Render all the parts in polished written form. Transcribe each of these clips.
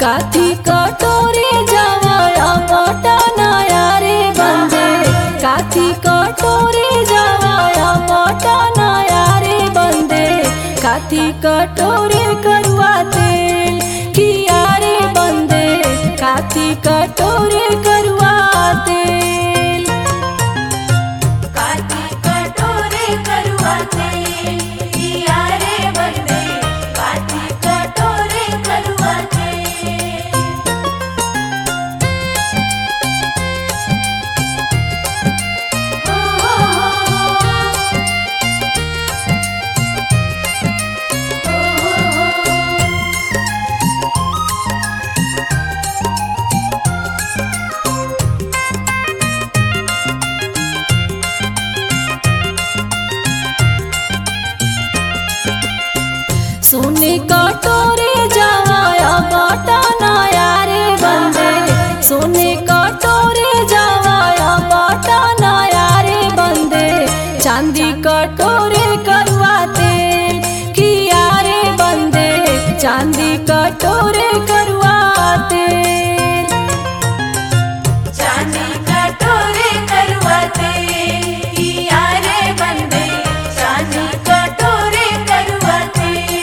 काथी कटोरे जावाया पटना यारे बंदे काथी कटोरे जावाया पटना यारे बंदे काथी कटोरे करुआ तेल किया रे बंदे काथी कटोरे करुआ तेल काथी कटोरे करुआ तेल किया रे बंदे काथी कटोरे करुआ तेल सोने कटोरे जावाया पटना यारे बंदे सोने कटोरे जावाया पटना यारे बंदे चांदी कटोरे करुआ तेल किया रे बंदे चांदी कटोरे करुआ तेल चांदी कटोरे करुआ तेल किया रे बंदे चांदी कटोरे करुआ तेल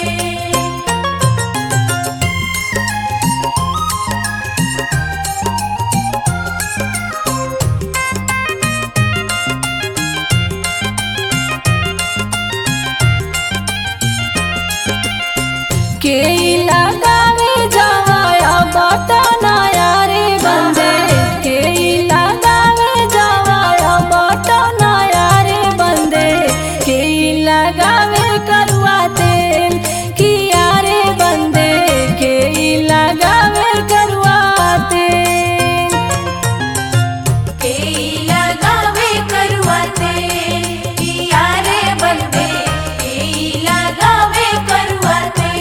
के लगावे जावाया पटना यारे बंदे के लगावे जावाया पटना यारे बंदे के लगावे करुआ तेल किया रे बंदे के लगावे करुआ तेल के लगावे करुआ तेल किया रे बंदे के लगावे करुआ तेल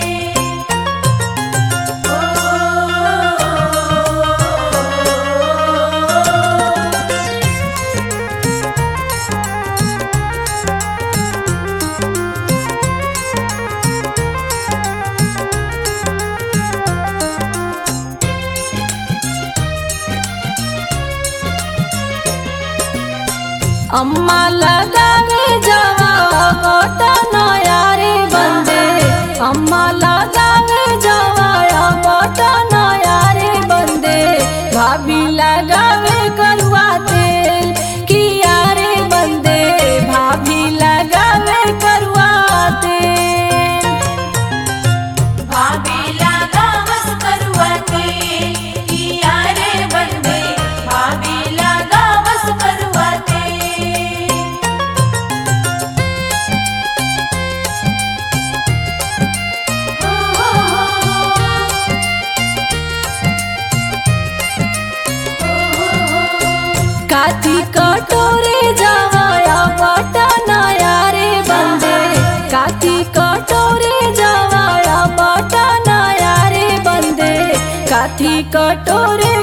अम्मा लगावे जावा पटना यारे बंदे अम्मा लगावे जावा पटना यारे बंदे भाभी लगावे करुआ तेल किया रे बंदे भाभी लगावे करुआ तेल भाभी लगावस करुआ तेल किया रे बंदे भाभी लगावस करुआ तेल काथी कटोरे जावाया पटना यारे बंदे काथी कटोरे जावाया पटना यारे बंदे काथी कटोरे